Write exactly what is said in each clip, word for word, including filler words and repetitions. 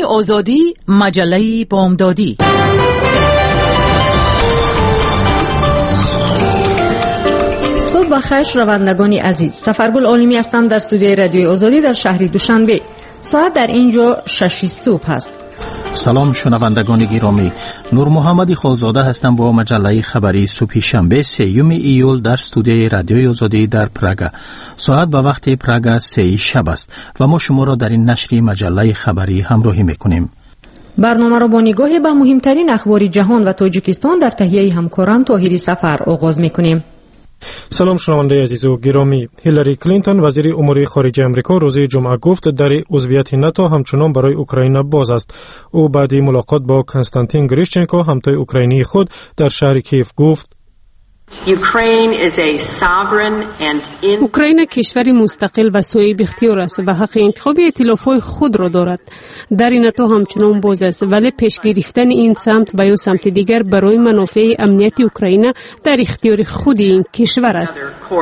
آزادی، مجله بامدادی. صبح بخیر شنوندگان عزیز، سفرگل عالمی هستم در استودیوی رادیوی آزادی در شهر دوشنبه. ساعت در اینجا شش صبح است. سلام شنوندگان گرامی، نور محمدی خالزاده هستم با مجله خبری صبح شنبه سیوم ایول در استودیوی رادیوی آزادی در پراگ. ساعت به وقت پراگ سه شب است و ما شما را در این نشر مجله خبری همراهی میکنیم. برنامه را با نگاه به مهمترین اخبار جهان و تاجیکستان در تهیه همکارم طاهری سفر آغاز میکنیم. سلام شنونده عزیز و گرامی، هیلاری کلینتون وزیر امور خارجه آمریکا روز جمعه گفت در عضویت ناتو همچنان برای اوکراین باز است. او بعد ملاقات با کنستانتین گریشچنکو همتای اوکراینی خود در شهر کیف گفت اوکراین کشوری مستقل و صاحب اختیار است و حق انتخاب ائتلاف‌های خود را دارد. در ناتو همچنان باز است، ولی پیش گرفتن این سمت و یا سمت دیگر برای منافع امنیت اوکراین در اختیار خود این کشور است.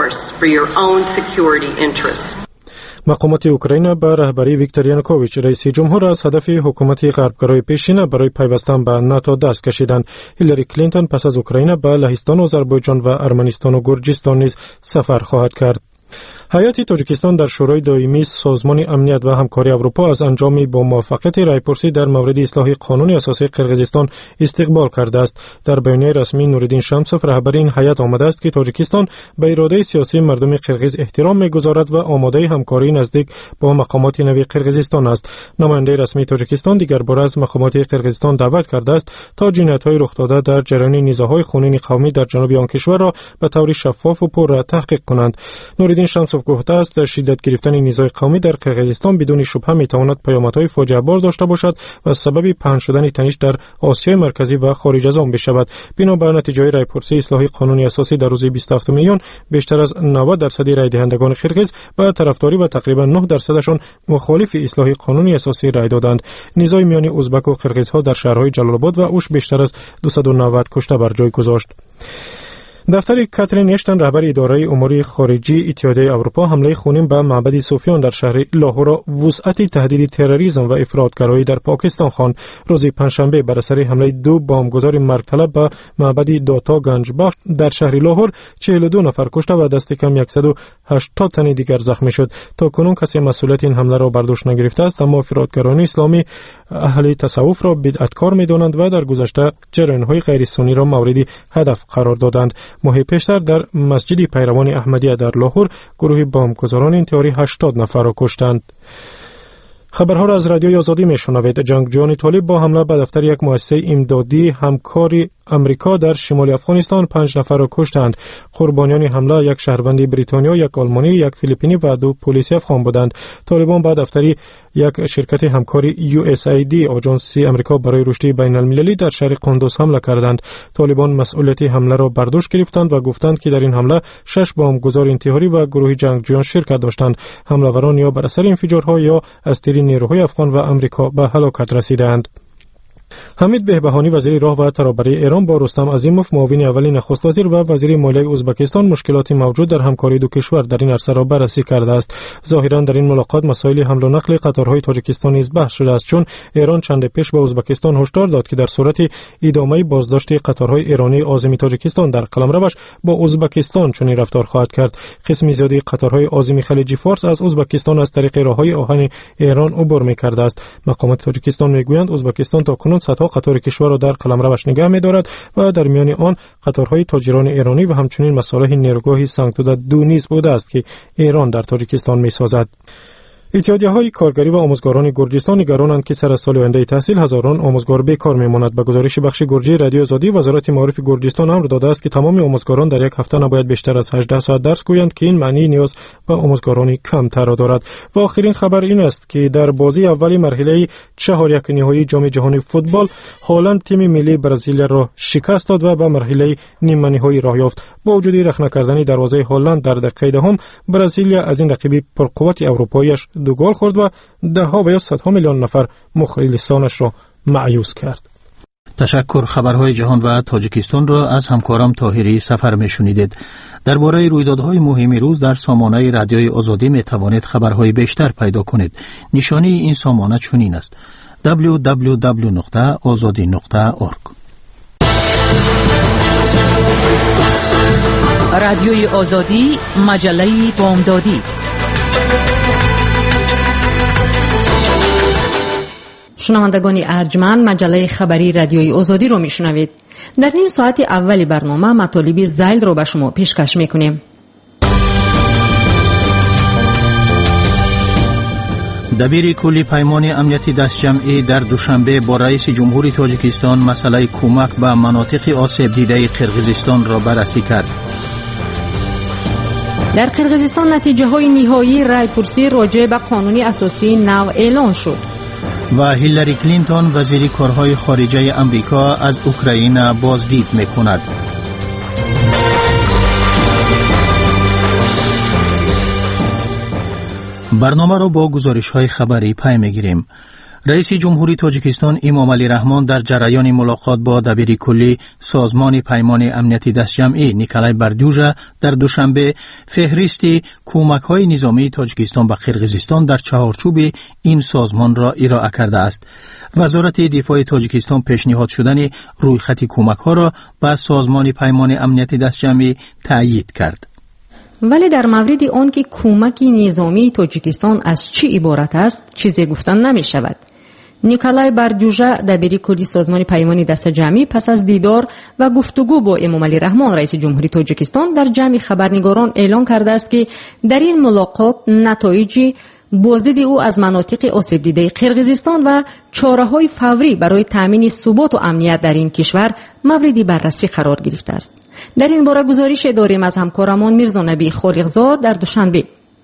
مقامات اوکراین به رهبری ویکتور یانوکوویچ رئیس جمهور از هدف حکومت غربگرای پیشینه برای پیوستن به ناتو دست کشیدند. هیلاری کلینتون پس از اوکراین به لهستان و آذربایجان و ارمنستان و گرجستان نیز سفر خواهد کرد. هیئت تاجیکستان در شورای دائمی سازمان امنیت و همکاری اروپا از انجام با موافقت رایپرسی در مورد اصلاح قانون اساسی قرقیزستان استقبال کرده است. در بیانیه رسمی نوردین شمسوف رهبر این هیئت آمده است که تاجیکستان به اراده سیاسی مردم قرقیز احترام می‌گذارد و آماده همکاری نزدیک با مقامات نوی قرقیزستان است. نماینده رسمی تاجیکستان دیگر بار از مقامات قرقیزستان دعوت کرده است تا جنایت‌های رخ داده در جریان نزاع‌های خونین قومی در جنوب آن کشور را به طور شفاف و پر تحقیق کنند. نوردین شمسوف گفته است شدت گرفتن نزاع قومی در قرقیزستان بدون شبهه میتواند پیامدهای فاجعه بار داشته باشد و سبب پهن شدن تنش در آسیای مرکزی و خارج از آن بشود. بنابر نتیجه رایپرسی اصلاح قانونی اساسی در روز بیست و هفتم میلیون بیشتر از نود درصد رای دهندگان قرقیز به طرفداری و تقریبا نه درصدشان مخالف اصلاح قانونی اساسی رای دادند. نزاع میان ازبک و قرقیزها در شهرهای جلال آباد و اوش بیشتر از دویست و نود کشته بر جای گذاشت. دفتر کاترین اشتن رهبر اداره امور خارجی اتحادیه اروپا حمله خونین به معبد صوفیان در شهر لاهور را وسعت تهدید تروریسم و افراطگرایی در پاکستان خواند. روز پنجشنبه بر اثر حمله دو بمبگذار مرگطلب به معبد داتا گنجبخش در شهر لاهور چهل و دو نفر کشته و دست کم صد و هشتاد تن دیگر زخمی شد. تا کنون کسی مسئولیت این حمله را بر دوش نگرفته است، اما افراطگران اسلامی اهل تصوف را بدعتکار می‌دانند و در گذشته جریان‌های غیر سنی را مورد هدف قرار دادند. ماه پیشتر در مسجد پیروان احمدیه در لاهور گروه بمبگذاران انتحاری هشتاد نفر را کشتند. خبرها را از رادیوی آزادی میشنوید. جنگجویان طالب با حمله به دفتر یک مؤسسه امدادی همکاری امریکا در شمال افغانستان پنج نفر را کشتند. قربانیان حمله یک شهروند بریتانیا، یک آلمانی، یک فیلیپینی و دو پلیسی افغان بودند. طالبان با دفتری یک شرکت همکاری یو اس ای دی آژانسی امریکا برای رشد بین المللی در شهر قندوز حمله کردند. طالبان مسئولیت حمله را بر دوش گرفتند و گفتند که در این حمله شش بمبگذار انتحاری و گروه جنگجویان شرکت داشتند. حمله‌وران یا بر اثر انفجارها یا از تیر نیروهای افغان و امریکا به هلاکت رسیدند. حمید بهبهانی وزیر راه و ترابری ایران با رستم عظیموف معاون اول نخست وزیر و وزیر مالیه ازبکستان مشکلات موجود در همکاری دو کشور در این عرصه را بررسی کرده است. ظاهرا در این ملاقات مسائل حمل و نقل قطارهای تاجیکستان نیز بحث شده است، چون ایران چند پیش به ازبکستان هشدار داد که در صورت ادامه بازداشت قطارهای ایرانی عازم تاجیکستان در قلمروش با ازبکستان چنین رفتار خواهد کرد. قسم زیادی قطارهای عازم خلیج فارس از ازبکستان از طریق راههای آهن ایران عبور می‌کرده است. مقامات تاجیکستان میگویند ازبکستان تاکنون صدها قطار کشور را در قلمروش نگه می‌دارد و در میان آن قطارهای تاجران ایرانی و همچنین مصالح نیروگاه سنگتودا دو نیز بوده است که ایران در تاجیکستان می‌سازد. اتحادیه‌های کارگری و آموزگاران گرجستان نگرانند که سر از سال آینده تحصیل هزاران آموزگار بیکار می‌مانند. به گزارش بخش گرجی رادیو آزادی، وزارت معارف گرجستان امر داده است که تمام آموزگاران در یک هفته نباید بیشتر از هجده ساعت درس گویند که این معنی نیاز به آموزگاران کمتر را دارد. و آخرین خبر این است که در بازی اولی مرحله چهار یک نهایی جام جهانی فوتبال هلند تیم ملی برزیل را شکست داد و به مرحله نیمه نهایی راه یافت. با وجود رخ نکردن دروازه هلند در دقیقه دهم، برزیل از این رقیب پرقوت اروپاییش دو گل خورد و ده ها و یا صدها میلیون نفر مخلصانش را مایوس کرد. تشکر. خبرهای جهان و تاجیکستان را از همکارم طاهری سفر میشنیدید. درباره رویدادهای مهم روز در سامانه رادیوی آزادی می توانید خبرهای بیشتر پیدا کنید. نشانی این سامانه چنین است: دبلیو دبلیو دبلیو نقطه آزادی نقطه اورگ. رادیوی آزادی، مجله بامدادی. شنوندگان ارجمند، مجله خبری رادیوی آزادی رو میشنوید. در نیم ساعت اولی برنامه مطالب زیل رو به شما پیشکش میکنیم. دبیر کلی پیمان امنیتی دست جمعی در دوشنبه با رئیس جمهوری تاجیکستان مسئله کمک به مناطق آسیب دیده قرقیزستان را بررسی کرد. در قرقیزستان نتیجه های نهایی رای پرسی راجع به قانون اساسی نو اعلان شد. و هیلاری کلینتون وزیر کارهای خارجه امریکا از اوکراین بازدید میکند. برنامه را با گزارش‌های خبری پی می‌گیریم. رئیس جمهوری تاجیکستان امامعلی رحمان در جریان ملاقات با دبیر کلی سازمان پیمان امنیتی دستجمعی نیکلای بردیوژا در دوشنبه فهرستی کمک‌های نظامی تاجیکستان به قرقیزستان در چهارچوب این سازمان را ارائه کرده است. وزارت دفاع تاجیکستان پیشنهاد شدن رویخط کمک‌ها را به سازمان پیمان امنیتی دستجمعی تأیید کرد. ولی در مورد آن که کمک نظامی تاجیکستان از چی عبارت است چیزی گفتن نمی شود. نیکلای بردیوژا دبیر کلی سازمان پیمان دست جمعی پس از دیدار و گفتگو با امامعلی رحمان رئیس جمهوری تاجیکستان در جمع خبرنگاران اعلان کرده است که در این ملاقات نتایج بازدید او از مناطق آسیب دیده قرقیزستان و چاره‌های فوری برای تامین ثبات و امنیت در این کشور مورد بررسی قرار گرفته است. در این باره گزارش داریم از همکارمان میرزا نبی خالقزاد در دوشنبه.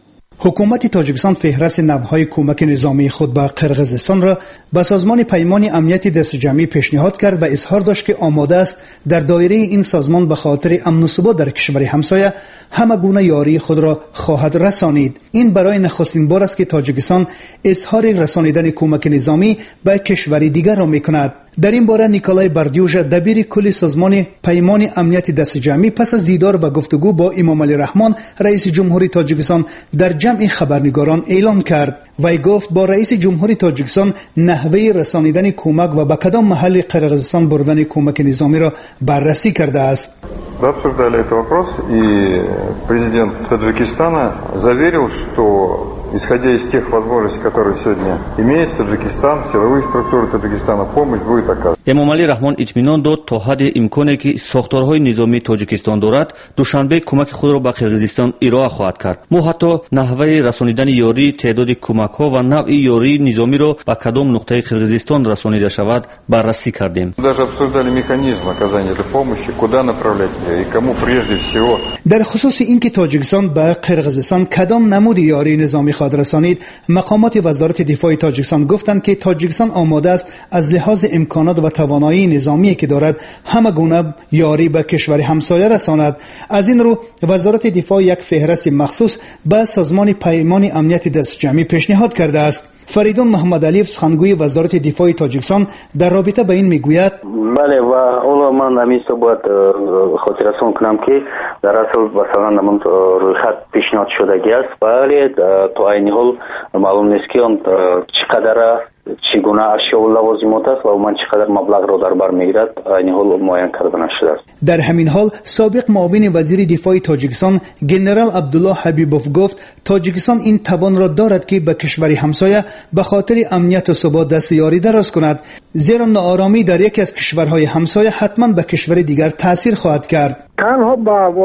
حکومت تاجیکستان فهرست نوهای کمک نظامی خود به قرقیزستان را به سازمان پیمان امنیتی دست جمعی پیشنهاد کرد و اظهار داشت که آماده است در دایره این سازمان به خاطر امن و ثبات در کشور همسایه همه گونه یاری خود را خواهد رسانید. این برای نخستین بار است که تاجیکستان اظهار رسانیدن کمک نظامی به کشوری دیگر را میکند. در این باره نیکلای بردیوژا دبیر کلی سازمان پیمان امنیتی دست جمعی پس از دیدار و گفتگو با امامعلی رحمان رئیس جمهوری تاجیکستان در جمع خبرنگاران اعلام کرد. وی گفت با رئیس جمهوری تاجیکستان نحوه رسانیدن کمک و به کدام محل قرقیزستان بردن کمک نظامی را بررسی کرده است. Обсуждали этот вопрос, и президент Таджикистана заверил, что исходя из тех возможностей, которые сегодня имеет Таджикистан, силовые структуры Таджикистана, помощь будет оказана. эмомали раҳмон итминон дод то ҳадди имконе ки сохторҳои низомии тоҷикистон дорад душанбе кӯмаки худро ба қирғизистон ироа хоҳад кард. мо ҳатто наҳваи расонидани ёрӣ, теъдоди кӯмакҳо ва навъи ёрии низомиро ба кадом нуқтаи қирғизистон расонида шавад баррасӣ кардем. Даже обсуждали механизм оказания этой помощи, куда направлять ее и кому прежде всего. در خصوص اینکه تاجیکستان به قرقیزستان کدام نمود یاری نظامی خواهد رسانید، مقامات وزارت دفاع تاجیکستان گفتند که تاجیکستان آماده است از لحاظ امکانات و توانایی نظامی که دارد همه گونه یاری به کشور همسایه رساند. از این رو وزارت دفاع یک فهرست مخصوص به سازمان پیمان امنیتی دست جمعی پیشنهاد کرده است. فریدون محمد علیف سخنگوی وزارت دفاع تاجیکستان در رابطه با این میگوید: بله و اولا من همیشه باید خاطررسانی کنم که در اصل مثلا نمون رویخط پیشنهاد شدگی است، ولی تا این حال معلوم نیست که اون چقدر چگونه اشیا و لوازمات است و من چقدر مبلغ را در بر میگیرد این حال معین کرده نشده است. در همین حال سابق معاون وزیر دفاع تاجیکستان جنرال عبدالله حبیبوف گفت تاجیکستان این توان را دارد که به کشور همسایه به خاطر امنیت و ثبات دست یاری دراز کند، زیرا ناآرامی در یکی از کشورهای همسایه حتما به کشور دیگر تاثیر خواهد کرد. تنها با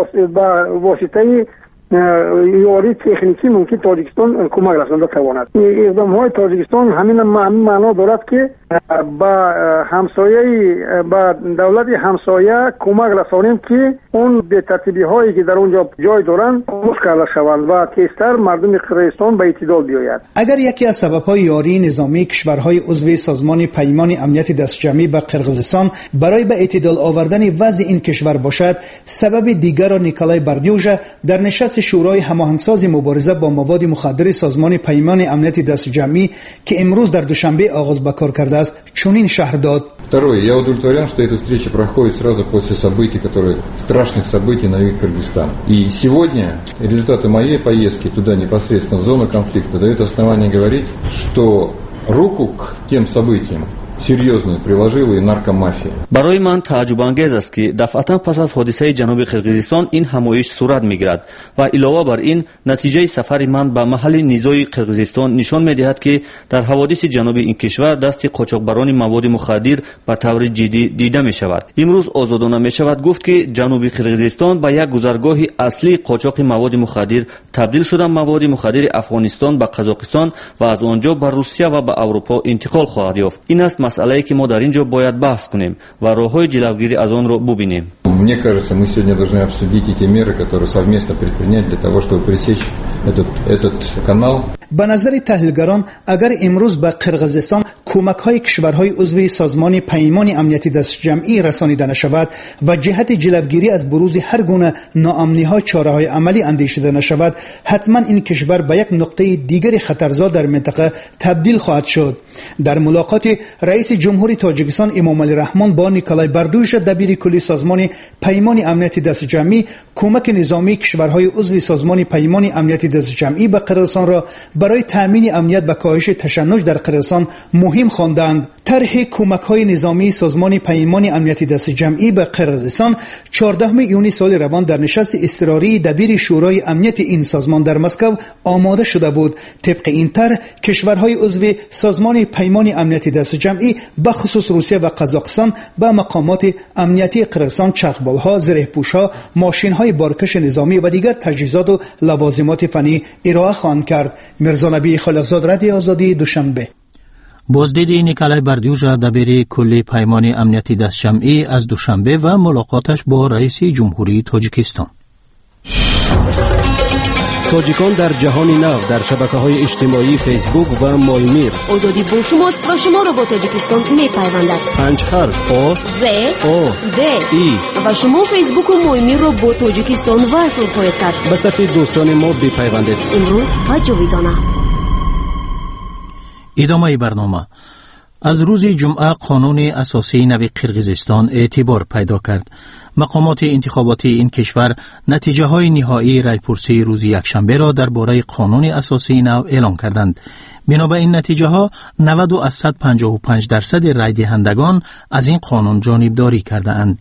واسطه یاری تکنیکی ممکن تاجیکستان کمک رسانده تواند. اقدام های تاجیکستان همین معنا دارد که با همسایه با دولت همسایه کمک رسانیم که اون به ترتیبی هایی که در اونجا جای دارند مشکل شوند و تیزتر مردم قرقیزستان به اعتدال بیاید. اگر یکی از سبب‌های یاری نظامی کشورهای عضو سازمان پیمان امنیت دست جمعی به قرقیزستان برای به اعتدال آوردن وضع این کشور باشد، سبب دیگر را نیکلای بردیوژا در نشست شورای هماهنگساز مبارزه با مواد مخدر سازمان پیمان امنیت دست جمعی که امروز در دوشنبه آغاز به کار کرده است چنین شرح داد. Второе, я удовлетворен, что эта встреча проходит сразу после событий, которые страшных событий на юге Кыргызстана. И сегодня результаты моей поездки туда непосредственно в зону конфликта дают основание говорить, что руку к тем событиям серьезную приложила и наркомафия. барои ман тааҷҷубангез аст ки дафъатан пас аз ҳодисаи ҷануби қирғизистон ин ҳамоиш сурат мегирад ва илова бар ин натиҷаи сафари ман ба маҳалли низои қирғизистон нишон медиҳад ки дар ҳаводиси ҷануби ин кишвар дасти қочоқбарони маводи мухаддир ба таври ҷиддӣ дида мешавад. имрӯз озодона мешавад гуфт ки ҷануби қирғизистон ба як гузаргоҳи аслии қочоқи маводи мухаддир табдил шуда маводи мухаддири афғонистон ба қазоқистон ва аз он ҷо ба русия ва ба аврупо интиқол хоҳад ёфт. ин аст масъалае ки мо дар ин ҷо бояд баҳс кунем ва роҳҳои ҷилавгирӣ аз онро бубинем. Мне кажется, мы сегодня должны обсудить эти меры, которые совместно предпринять для того, чтобы пресечь этот, этот канал. به نظر تحلیلگران اگر امروز به قرقیزستان کمک‌های کشورهای عضو سازمان پیمان امنیتی دست جمعی رسانیده نشود و جهت جلوگیری از بروز هر گونه ناامنی‌ها چاره‌های عملی اندیشیده نشود، حتما این کشور به یک نقطه دیگر خطرزا در منطقه تبدیل خواهد شد. در ملاقات رئیس جمهوری تاجیکستان امامعلی رحمان با نیکولای بردوژ دبیر کلی سازمان پیمان امنیتی دست جمعی کمک نظامی کشورهای عضو سازمان پیمان امنیتی دست جمعی به قرقیزستان را برای تامین امنیت و کاهش تشنج در قرقیزستان مهم خواندند. طرح کمک‌های نظامی سازمان پیمان امنیتی دست جمعی به قرقیزستان چهاردهم یونی سال روان در نشست اضطراری دبیر شورای امنیت این سازمان در مسکو آماده شده بود. طبق این طرح کشورهای عضو سازمان پیمان امنیتی دست جمعی به خصوص روسیه و قزاقستان به مقامات امنیتی قرقیزستان چرخبال‌ها، زره‌پوش‌ها، ماشین‌های بارکش نظامی و دیگر تجهیزات و لوازمات فنی ارائه خواهند کرد. مرزا نبی خالقزاد، رادیو آزادی، دوشنبه. بازدید نیکولای بردوژ دبیر کلی پیمان امنیتی دست جمعی از دوشنبه و ملاقاتش با رئیس جمهوری تاجیکستان. تاجیکان در جهان نو در شبکه‌های اجتماعی فیسبوک و مایمیر. آزادی با شماست و شما را با تاجیکستان می‌پیوندد. پنج حرف آ ز آ د ای و شما فیسبوک و مایمیر را با تاجیکستان وصل خواهید کرد. به صفحه دوستان ما بپیوندید. امروز و جاویدانه. ادامه برنامه. از روز جمعه قانون اساسی نو قرقیزستان اعتبار پیدا کرد. مقامات انتخاباتی این کشور نتیجه های نهایی رایپرسی روز یکشنبه را درباره قانون اساسی نو اعلام کردند. بنا به این نتیجه ها نود از صد و پنجاه و پنج درصد رای دهندگان از این قانون جانبداری کرده اند.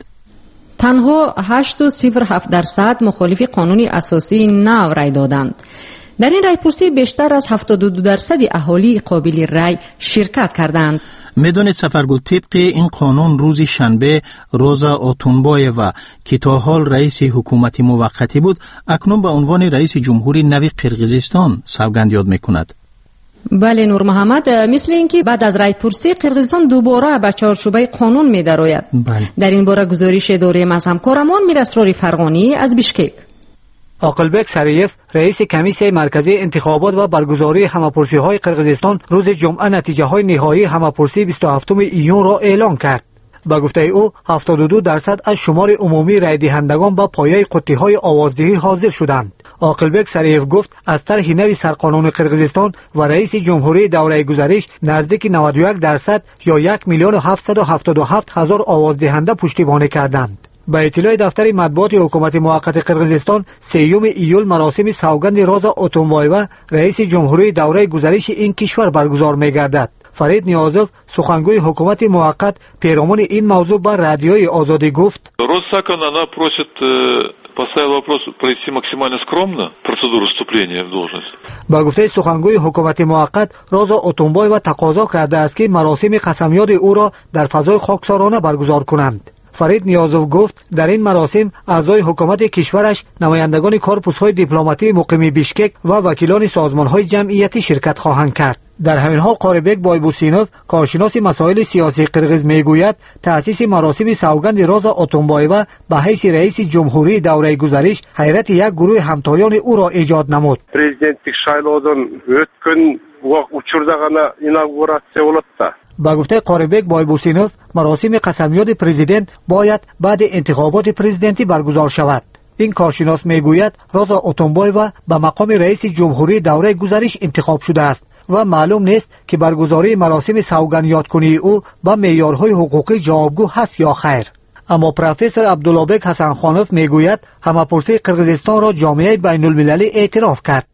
تنها هشت و صفر هفت درصد مخالف قانون اساسی نو رای دادند. در این رایپرسی بیشتر از هفتاد و دو درصد اهالی قابل رای شرکت کردند. میدانید سفرگو طبق این قانون روز شنبه روزا اوتونبایوا که تا حال رئیس حکومت موقتی بود اکنون به عنوان رئیس جمهوری نو قرقیزستان سوگند یاد میکند. بله نور محمد، مثل اینکه بعد از رایپرسی قرقیزستان دوباره به چارچوبه قانون می‌دراید. در این باره گزارش اداره از همکارمان میراسرار فرغانی از بیشکک. عاقلبک سریف رئیس کمیسیون مرکزی انتخابات و برگزاری همه‌پرسی‌های قرقیزستان روز جمعه نتیجه‌های نهایی همه‌پرسی بیست و هفتم ایون را اعلام کرد. با گفته او هفتاد و دو درصد از شمار عمومی رای دهندگان با پایه قطی‌های آوازدهی حاضر شدند. عاقلبک سریف گفت از طرح نوی سرقانون قرقیزستان و رئیس جمهوری دوره گذشته نزدیک نود و یک درصد یا یک میلیون و هفتصد و هفتاد و هفت هزار آوازدهنده پشتیبانی کردند. با اطلاع دفتر مطبوعات حکومت موقت قرقیزستان سیوم ایول مراسم سوگند روزا اوتونبایوا رئیس جمهوری دوره گذشته این کشور برگزار می‌گردد. فرید نیازов سخنگوی حکومت موقت پیرامون این موضوع با رادیوی آزادی گفت: Россакон она просит поставил вопрос пройти максимально скромно процедуру вступления в должность. با گفته سخنگوی حکومت موقت روزا اوتونبایوا تقاضا کرده است که مراسم قسمیات او را در فضای خاکسارانه برگزار کنند. فرید نیازов گفت در این مراسم اعضای حکومت کشورش، نمایندگان کورپوس‌های دیپلماتی مقیم بیشکک و وکیلان سازمان‌های جمعیتی شرکت خواهند کرد. در همین حال قاربک بایبوسینوف کارشناس مسائل سیاسی قرقیز میگوید تأسیس مراسم سوگند روزا اوتونبایوا به حیث رئیس جمهوری دوره گذشته حیرت یک گروه همتایان او را ایجاد نمود. президенттік шайлоодон өткөн учурда гана инаугурация болот да. با گفته قاربک بایبوسینوف مراسم قسمیات پرزیدنت باید بعد انتخابات پرزیدنتی برگزار شود. این کارشناس میگوید روزا اوتونبایوا به مقام رئیس جمهوری دوره گذشته انتخاب شده است و معلوم نیست که برگزاری مراسم سوگند یادکنی او با معیارهای حقوقی جوابگو هست یا خیر. اما پروفسور عبداللهبک حسنخانوف میگوید همه‌پرسی قرقیزستان را جامعه بین المللی اعتراف کرد.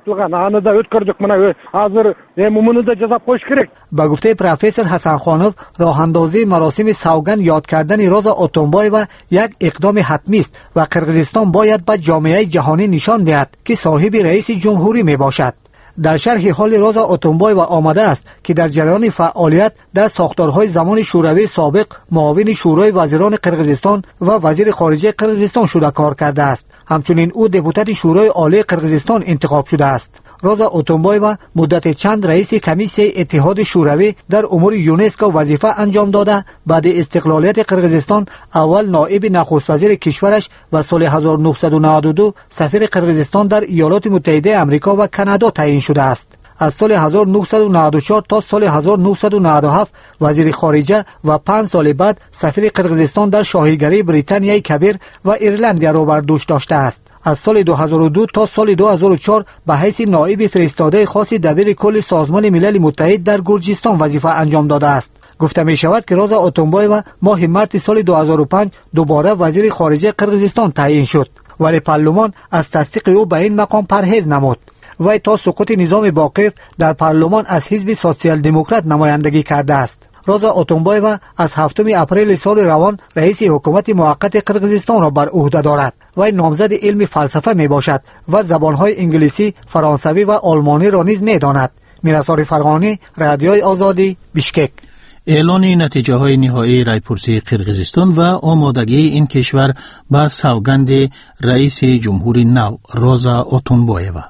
با گفته پروفسور حسنخانوف راه اندازی مراسم سوگند یاد کردن روزا اتونبایوا یک اقدام حتمی است و قرقیزستان باید به جامعه جهانی نشان دهد که صاحب رئیس جمهوری می باشد. در شرح حال روزا اتونبایوا آمده است که در جریان فعالیت در ساختارهای زمان شوروی سابق معاون شورای وزیران قرقیزستان و وزیر خارجه قرقیزستان شده کار کرده است. همچنین او دپوتات شورای عالی قرقیزستان انتخاب شده است. روزا اتونبایوا مدت چند رئیس کمیسیون اتحاد شوروی در امور یونسکو وظیفه انجام داده. بعد استقلالیت قرقیزستان اول نایب نخست وزیر کشورش و سال هزار و نهصد و نود و دو سفیر قرقیزستان در ایالات متحده آمریکا و کانادا تعیین شده است. از سال هزار و نهصد و نود و چهار تا سال هزار و نهصد و نود و هفت وزیر خارجه و پنج سال بعد سفیر قرقیزستان در شاهیگری بریتانیای کبیر و ایرلند را بر دوش داشته است. از سال دو هزار و دو تا سال دو هزار و چهار به حیث نایب فرستاده خاص دبیر کل سازمان ملل متحد در گرجستان وظیفه انجام داده است. گفته می شود که روزا اتونبایوا ماه مارس سال دو هزار و پنج دوباره وزیر خارجه قرقیزستان تعیین شد، ولی پارلمان از تصدیق او به این مقام پرهیز نمود. وی تا سقوط نظام باقی در پارلمان از حزب سوسیال دموکرات نمایندگی کرده است. روزا اتونبایوا از هفتم اپریل سال روان رئیس حکومت موقت قرقیزستان را بر عهده دارد. وی نامزد علم فلسفه می باشد و زبانهای انگلیسی، فرانسوی و آلمانی را نیز می داند. میرسال فرغانی، رادیوی آزادی، بیشکک. اعلان نتیجه های نهایی رایپرسی قرقیزستان و آمادگی این کشور به سوگند رئیس جمهور نو روزا اتونبایوا.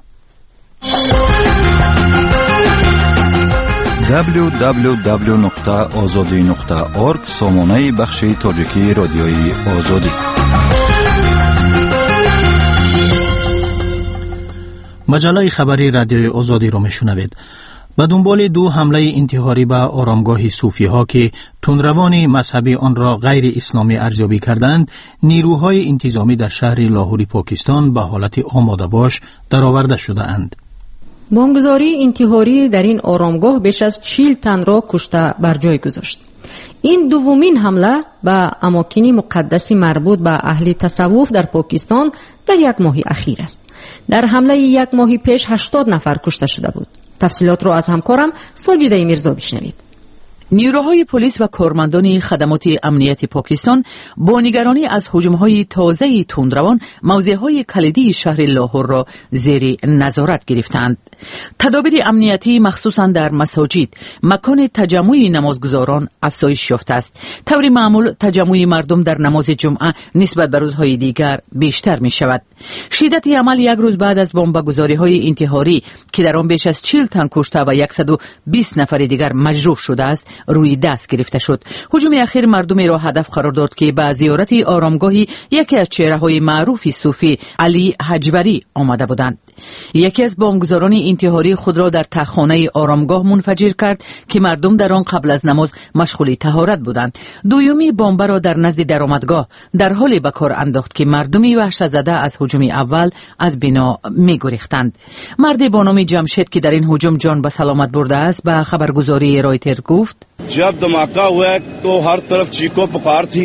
دبلیو دبلیو دبلیو نقطه آزادی نقطه اورگ سامانه بخش تاجیکی رادیوی آزادی. مجله خبری رادیوی آزادی را میشنوید. به دنبال دو حمله انتحاری به آرامگاه صوفی ها که تندروان مذهبی آن را غیر اسلامی ارزیابی کردند، نیروهای انتظامی در شهر لاهور پاکستان به حالت آماده باش درآورده شده اند. بمبگذاری انتحاری در این آرامگاه بیش از چهل تن را کشته بر جای گذاشت. این دومین حمله به اماکن مقدس مربوط به اهل تصوف در پاکستان در یک ماه اخیر است. در حمله یک ماه پیش هشتاد نفر کشته شده بود. تفصیلات را از همکارم ساجده میرزا بشنوید. نیروهای پلیس و کارمندان خدمات امنیتی پاکستان با نگرانی از هجوم‌های تازه تندروان موضع‌های کلیدی شهر لاهور را زیر نظارت گرفتند. تدابیر امنیتی مخصوصاً در مساجد، مکان تجمع نمازگزاران افزایش یافته است. طور معمول تجمع مردم در نماز جمعه نسبت به روزهای دیگر بیشتر می شود. شدت عمل یک روز بعد از بمبگذاری‌های انتحاری که در آن بیش از چهل تن کشته و صد و بیست نفر دیگر مجروح شده است روی دست گرفته شد. هجوم اخیر مردمی را هدف قرار داد که به زیارت آرامگاهی یکی از چهره‌های معروف صوفی علی حجوری آمده بودند. یکی از بمبگذاران انتحاری خود را در تخانه آرامگاه منفجر کرد که مردم در آن قبل از نماز مشغول طهارت بودند. دویمی بمب را در نزد درآمدگاه در حالی به کار انداخت که مردمی وحشت زده از هجوم اول از بنا می‌گریختند. مردی با نام جمشید که در این هجوم جان به سلامت برده است به خبرگزاری رایتر گفت: जब धमाका हुआ तो हर तरफ चीखो पुकार थी,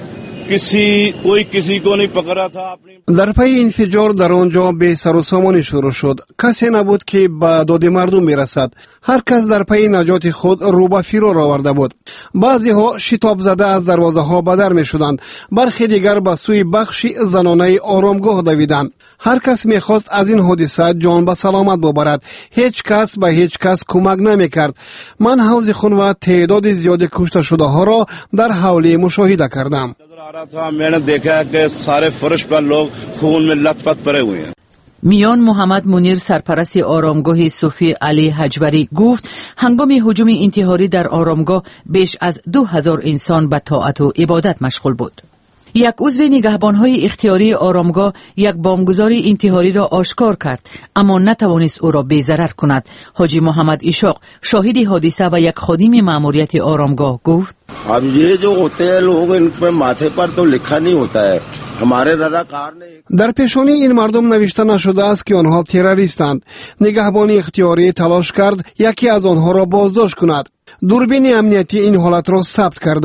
किसी कोई किसी को नहीं पकड़ा था. در پی انفجار در آنجا به سر و سامانی شروع شد. کسی نبود که به داد مردم میرسد. هر کس در پی نجات خود رو به فرار آورده بود. بعضی ها شتاب زده از دروازه ها به در می شدند. برخی دیگر به سوی بخش زنانه آرامگاه دویدند. هر کس میخواست از این حادثه جان به سلامت ببرد. هیچ کس به هیچ کس کمک نمی کرد. من حوض خون و تعداد زیاد کشته شده ها را در حوله مشاهده کردم. मैंने देखा है कि सारे फर्श पर लोग खून में लथपथ पड़े हुए हैं. میان محمد منیر سرپرست آرامگاه صوفی علی حجوری گفت هنگام هجوم انتحاری در آرامگاه بیش از دو هزار انسان به طاعت و عبادت مشغول بود. یک عضو نگهبان‌های اختیاری آرامگاه یک بمبگذاری انتحاری را آشکار کرد اما نتوانست او را بی‌ضرر کند. حاجی محمد اشاق شاهد حادثه و یک خادم مأموریت آرامگاه گفت: अब ये जो होते हैं लोग इन पे माथे पर तो लिखा नहीं होता है. हमारे रज़ाकार ने در پیشانی این مردم نوشته نشده است که آنها تروریستند. نگهبان اختیاری تلاش کرد یکی از آنها را بازداشت کند. دوربین امنیتی این حالت را ثبت کرده است.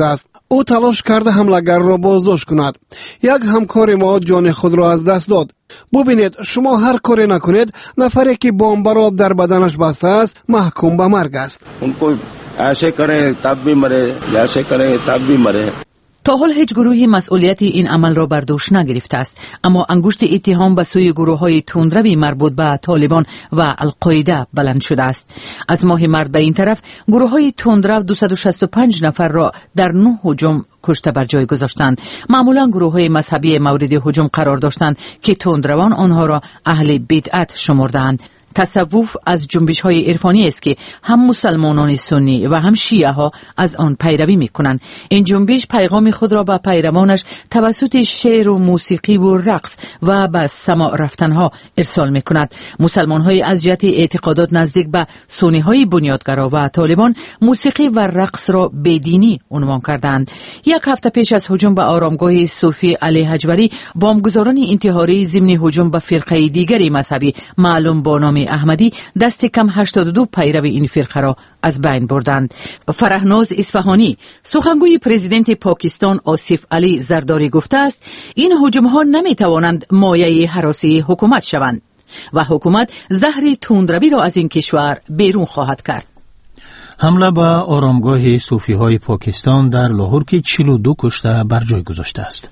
او تلاش کرده حملهگر را بازداشت کند. یک همکار ما جان خود را از دست داد. ببینید شما هر کاری نکنید نفری که بمب در بدنش بسته است محکوم به مرگ است. اونکو ایسه کرے تب بھی مرے ایسه کرے تب بھی مرے. تا حال هیچ گروهی مسئولیت این عمل را بر دوش نگرفته است، اما انگشت اتهام به سوی گروه‌های تندروی مربوط به طالبان و القاعده بلند شده است. از ماه مارس به این طرف گروه‌های تندرو دویست و شصت و پنج نفر را در نه هجوم کشته بر جای گذاشتند. معمولا گروه‌های مذهبی مورد هجوم قرار داشتند که تندروان آنها را اهل بدعت شمردند. تصوف از جنبش‌های عرفانی است که هم مسلمانان سنی و هم شیعه ها از آن پیروی می‌کنند. این جنبش پیغام خود را به پیروانش توسط شعر و موسیقی و رقص و به سماع رفتنها ارسال می‌کند. مسلمان‌های از جهت اعتقادات نزدیک به سنی‌های بنیادگرا و طالبان موسیقی و رقص را بدینی عنوان کردند. یک هفته پیش از هجوم به آرامگاه صوفی علی حجوری، بمبگذاران انتحاری ضمن هجوم به فرقه دیگری مذهبی معلوم با نام احمدی دست کم هشتاد و دو پیرو این فرقه را از بین بردند. فرهناز اصفهانی، سخنگوی پرزیدنت پاکستان آصف علی زرداری گفته است این هجوم ها نمی توانند مایه هراسی حکومت شوند و حکومت زهر تندروی را از این کشور بیرون خواهد کرد. حمله به آرامگاه صوفی های پاکستان در لاهور که چهل و دو کشته بر جای گذاشته است.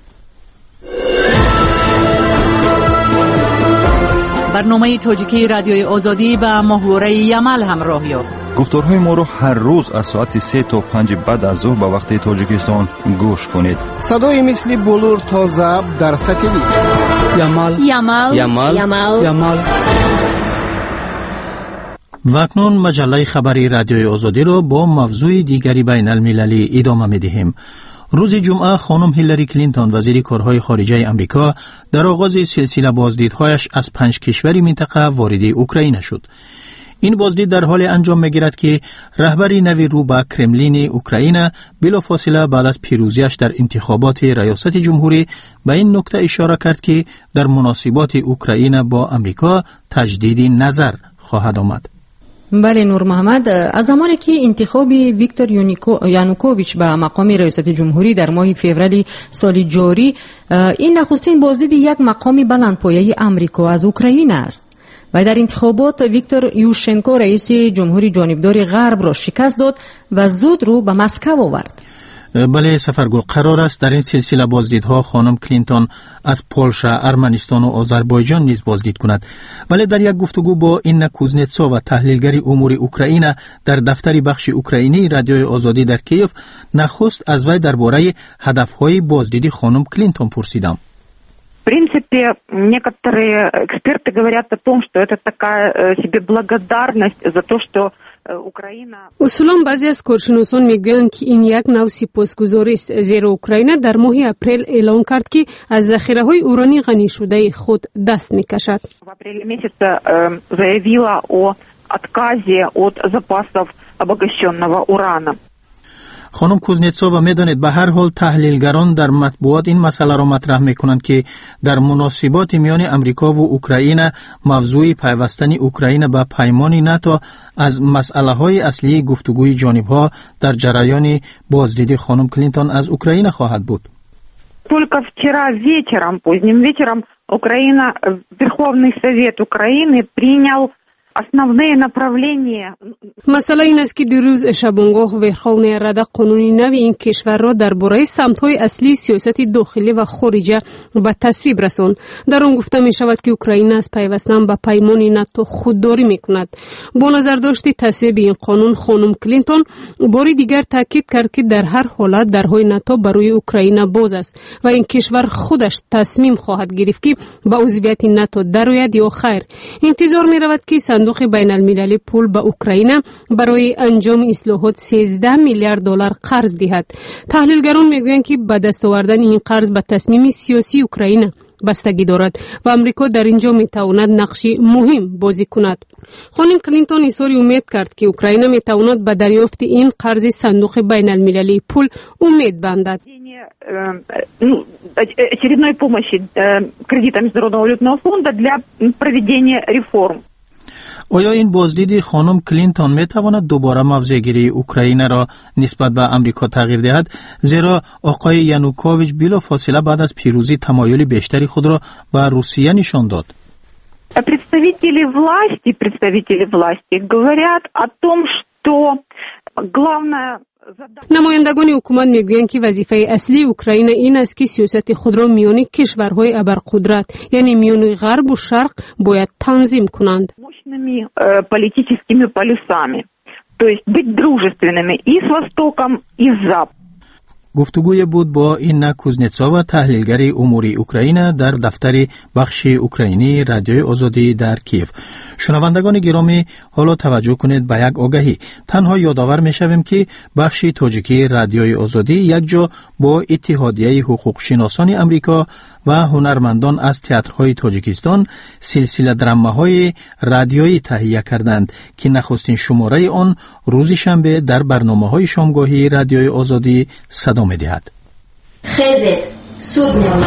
برنامه تاجیکی رادیوی آزادی به محوره یمل همراه یافت. گفتارهای ما را هر روز از ساعت سه تا پنج بعد از ظهر به وقت تاجیکستان گوش کنید. صدای مثل بلور تا ضبط در سطحی یمل یمل یمل یمل یمل. و اکنون مجله خبری رادیوی آزادی را با موضوع دیگری بین المللی ادامه می دهیم. روز جمعه خانم هیلاری کلینتون وزیر کارهای خارجه امریکا در آغاز سلسله بازدیدهایش از پنج کشوری منطقه وارد اوکراین شد. این بازدید در حال انجام می‌گیرد که رهبری نوی رو به کرملین اوکراین بلافاصله بعد از پیروزیش در انتخابات ریاست جمهوری به این نکته اشاره کرد که در مناسبات اوکراین با امریکا تجدید نظر خواهد آمد. بله نور محمد، از زمانی که انتخاب ویکتور یانوکوویچ به مقام ریاست جمهوری در ماه فوریه سال جاری، این نخستین بازدید یک مقام بلندپایه امریکا از اوکراین است و در انتخابات ویکتور یوشنکو رئیس جمهوری جانبدار غرب را شکست داد و زود رو به مسکو آورد. بله سفرگل، قرار است در این سلسله بازدیدها خانم کلینتون از پولشا، ارمنستان و آذربایجان نیز بازدید کند. ولی در یک گفتگو با این کوزنتسا و تحلیلگر امور اوکراین در دفتر بخش اوکراینی رادیوی آزادی در کیف نخست از وی درباره هدفهای بازدید خانم کلینتون پرسیدم. В принципе, некоторые эксперты говорят о том, что это такая себе благодарность за то, что Украина... اصولاً بعضی از کارشناسان میگویند که این یک نوع سپاسگزاری است، زیرا اوکراین در ماه اپریل اعلام کرد که از ذخیره‌های اورانی غنی شده خود دست میکشد. В апреле месяце заявила о отказе от запасов обогащенного урана. خانم کوزنتسووا میدانید به هر حال تحلیلگران در مطبوعات این مسئله را مطرح میکنند که در مناسبات میان امریکا و اوکراین موضوع پیوستن اوکراین به پیمان ناتو از مسئله های اصلی گفتگوی جانبها در جریان بازدید خانم کلینتون از اوکراین خواهد بود. Только вчера вечером, поздним вечером, Украина, Верховный Совет Украины принял основные направления. مسئله این است که دیروز شبانگاه ورخوان رده قانونی نوی این کشور را درباره سمت‌های اصلی سیاست داخلی و خارجه به تصویب رساند. در آن گفته می شود که اوکراین از پیوستن به پیمان ناتو خودداری می کند. با نظر داشت تصویب این قانون، خانم کلینتون باری دیگر تاکید کرد که در هر حالت درهای ناتو برای اوکراین باز است و این کشور خودش تصمیم خواهد گرفت که به عضویت ناتو درآید یا خیر. انتظار می رود که صندوق بین المللی پول به اوکراین برای انجام اصلاحات سیزده میلیارد دلار قرض دهد. تحلیلگران میگویند که به دست آوردن این قرض به تصمیم سیاسی اوکراین بستگی دارد و امریکا در اینجا میتواند نقشی مهم بازی کند. خانم کلینتون اظهار امید کرد که اوکراین میتواند به دریافت این قرض صندوق بین المللی پول امید بندد. очередной помощи кредита Международного валютного фонда для проведения реформ. آیا این بازدید خانم کلینتون می تواند دوباره موضع‌گیری اوکراین را نسبت به آمریکا تغییر دهد؟ زیرا آقای یانوکوویچ بلافاصله بعد از پیروزی تمایل بیشتری خود را به روسیه نشان داد. Представители власти, представители власти говорят о том, что главное نمایندگان حکومت میگویند که وظیفه اصلی اوکراین این است که سیاست خود را میان کشورهای ابرقدرت یعنی میان غرب و شرق باید تنظیم کنند. мощными политическими полюсами, то есть быть дружественными и с Востоком, и с Западом. گفتگوی بود با اینا کوزنتسووا تحلیلگر امور اوکراین در دفتر بخش اوکراینی رادیوی آزادی در کیف. شنوندگان گرامی، حالا توجه کنید به یک آگهی. تنها یادآور می‌شویم که بخش تاجیکی رادیوی آزادی یک جا با اتحادیه حقوق شناسان امریکا و هنرمندان از تئاترهای تاجیکستان سلسله درامه‌های رادیویی تهیه کردند که نخستین شماره آن روز شنبه در برنامه‌های شامگاهی رادیوی آزادی صدا می‌دهد. خزت سود می‌آورد.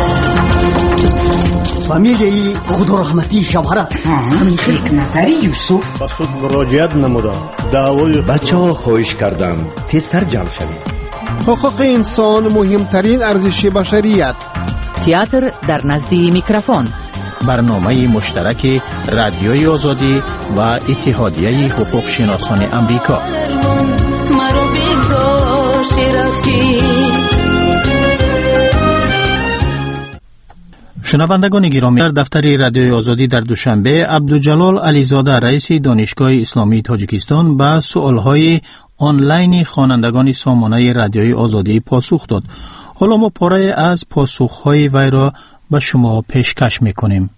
فامیلی خدا رحمتی شوهر همین خیلی نظری یوسف با خود مراجعت نموده دعوای بچه ها خواهش کردن تیزتر جمع شوید. حقوق انسان مهمترین ارزش بشریت. تئاتر در نزد میکروفون، برنامه مشترک رادیوی آزادی و اتحادیه حقوق شناسان امریکا. شنوندگان گرامی، در دفتر رادیوی آزادی در دوشنبه عبدالجلال علیزاده رئیس دانشگاه اسلامی تاجیکستان به سوالهای آنلاین خوانندگان سامانه رادیوی آزادی پاسخ داد. حالا ما پاره از پاسخهای وی را به شما پیشکش میکنیم.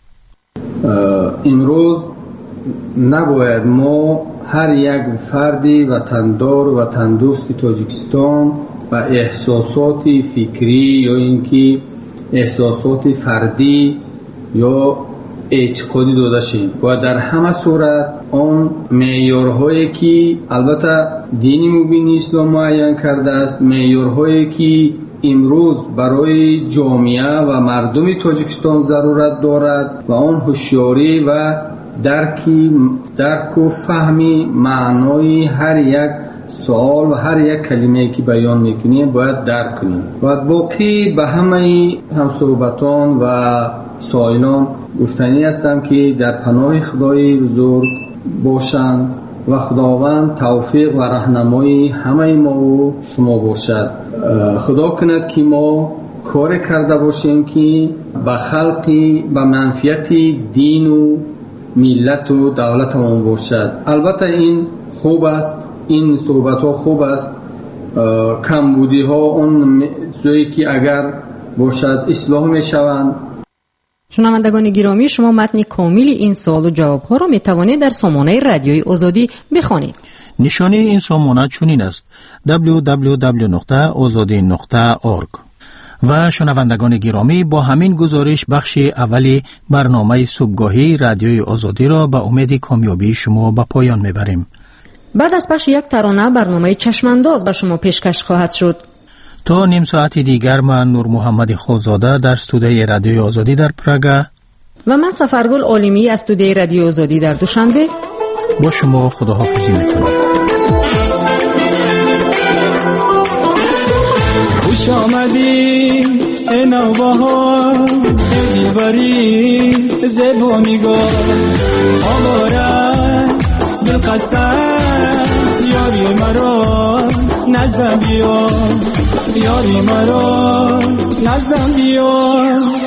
امروز نباید ما هر یک فردی وطندار و وطندوست تاجیکستان و احساسات فکری یا اینکه احساسات فردی یا اعتقادی داده شیم. باید در همه صورت آن معیارهایی که البته دین مبین اسلام معین کرده است، معیارهایی که امروز برای جامعه و مردم تاجیکستان ضرورت دارد و آن هوشیاری و درکی درک و فهمی معنای هر یک سوال و هر یک کلمه که بیان میکنیم باید درک کنیم. و باقی به همه همصحبتان و سائلان گفتنی هستم که در پناه خدای بزرگ باشند و خداوند توفیق و راهنمایی همه ما و شما باشد. خدا کند که ما کار کرده باشیم که به خلقی به منفعت دین و ملت و دولتمون باشد. البته این خوب است، این صحبت ها خوب است. کمبودی ها اون چیزایی که اگر باشد اصلاح می شوند. شنوندگان گرامی، شما متن کامل این سوال و جواب ها را می توانید در سامانه رادیوی آزادی بخوانید. نشانی این سامانه چنین است: دبلیو دبلیو دبلیو نقطه آزادی نقطه اورگ. و شنوندگان گرامی، با همین گزارش بخش اولی برنامه صبحگاهی رادیوی آزادی را به امید کامیابی شما به پایان میبریم. بعد از پخش یک ترانه برنامه چشمانداز به شما پیشکش خواهد شد. تا نیم ساعت دیگر من نور محمد خالزاده در استودیوی رادیوی آزادی در پراگ و من سفرگل عالمی از استودیوی رادیوی آزادی در دوشنبه با شما خداحافظی میکنم. خوش آمدی ای نوبهار، ای دیواری زیبا میگار، آواره دل خسته یاری مرا نزدم بیا، یاری مرا نزدم بیا.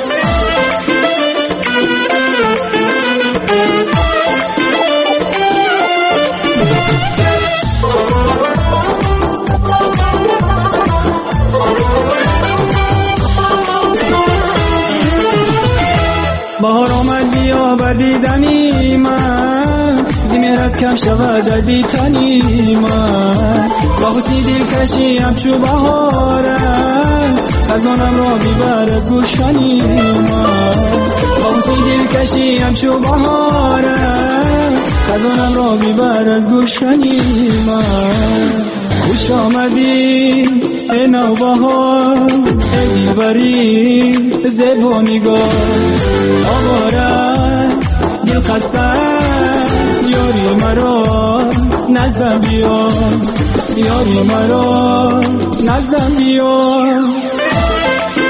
بهار آمد بیا بر دیدنی من، زمیرت کم شود در دیدنی من، با حسنی دل کشی همچو بهاره، خزانم را بیبر از گلشنی من، با حسنی دل کشی همچو بهاره، خزانم را بیبر از گلشنی من. خوش آمدی ای نوبهار، ای دیواری زیبا نگار، آواره دل خسته یاری یاری مرا نزدم بیا، یاری مرا نزدم بیا.